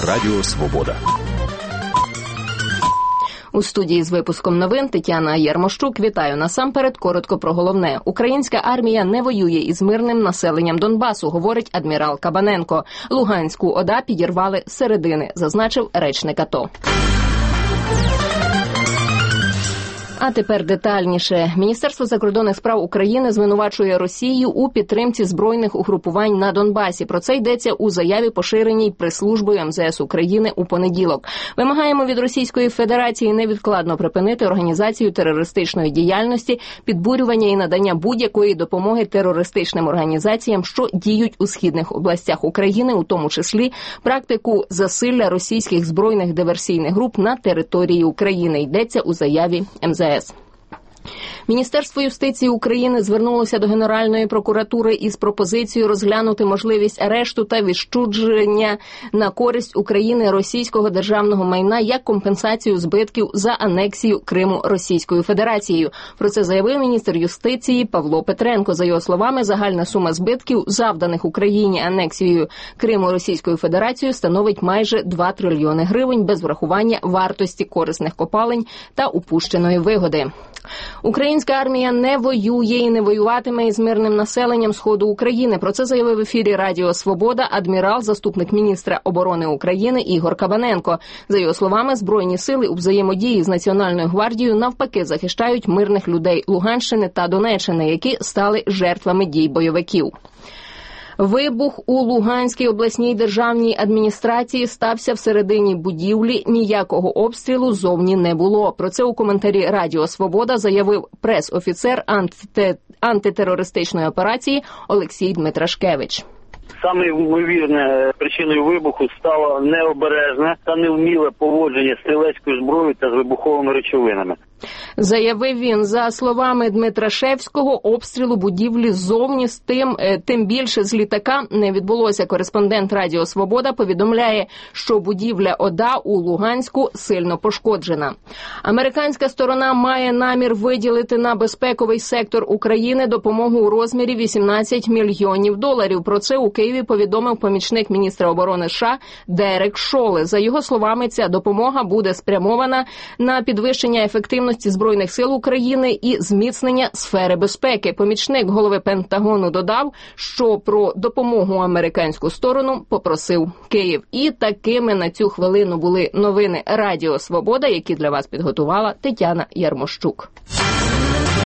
Радіо Свобода. У студії з випуском новин Тетяна Ярмощук. Вітаю. Насамперед коротко про головне. Українська армія не воює із мирним населенням Донбасу, говорить адмірал Кабаненко. Луганську ОДА підірвали з середини, зазначив речник АТО. А тепер детальніше. Міністерство закордонних справ України звинувачує Росію у підтримці збройних угрупувань на Донбасі. Про це йдеться у заяві, поширеній прес-службою МЗС України у понеділок. Вимагаємо від Російської Федерації невідкладно припинити організацію терористичної діяльності, підбурювання і надання будь-якої допомоги терористичним організаціям, що діють у східних областях України, у тому числі практику засилля російських збройних диверсійних груп на території України. Йдеться у заяві МЗС. Міністерство юстиції України звернулося до Генеральної прокуратури із пропозицією розглянути можливість арешту та відчуження на користь України російського державного майна як компенсацію збитків за анексію Криму Російською Федерацією. Про це заявив міністр юстиції Павло Петренко. За його словами, загальна сума збитків, завданих Україні анексією Криму Російською Федерацією, становить майже 2 трильйони гривень без врахування вартості корисних копалень та упущеної вигоди. Українська армія не воює і не воюватиме із мирним населенням Сходу України. Про це заявив в ефірі Радіо Свобода адмірал, заступник міністра оборони України Ігор Кабаненко. За його словами, Збройні сили у взаємодії з Національною гвардією навпаки захищають мирних людей Луганщини та Донеччини, які стали жертвами дій бойовиків. Вибух у Луганській обласній державній адміністрації стався всередині будівлі, ніякого обстрілу зовні не було. Про це у коментарі Радіо Свобода заявив прес-офіцер антитерористичної операції Олексій Дмитрашкевич. Саме ймовірне причиною вибуху стало необережне та невміле поводження стрілецькою зброєю та з вибуховими речовинами. Заявив він. За словами Дмитрашевського, обстрілу будівлі ззовні тим більше з літака не відбулося. Кореспондент Радіо Свобода повідомляє, що будівля ОДА у Луганську сильно пошкоджена. Американська сторона має намір виділити на безпековий сектор України допомогу у розмірі $18 мільйонів. Про це у Києві повідомив помічник міністра оборони США Дерек Шоле. За його словами, ця допомога буде спрямована на підвищення ефективності Збройних сил України і зміцнення сфери безпеки. Помічник голови Пентагону додав, що про допомогу американську сторону попросив Київ. І такими на цю хвилину були новини Радіо Свобода, які для вас підготувала Тетяна Ярмощук.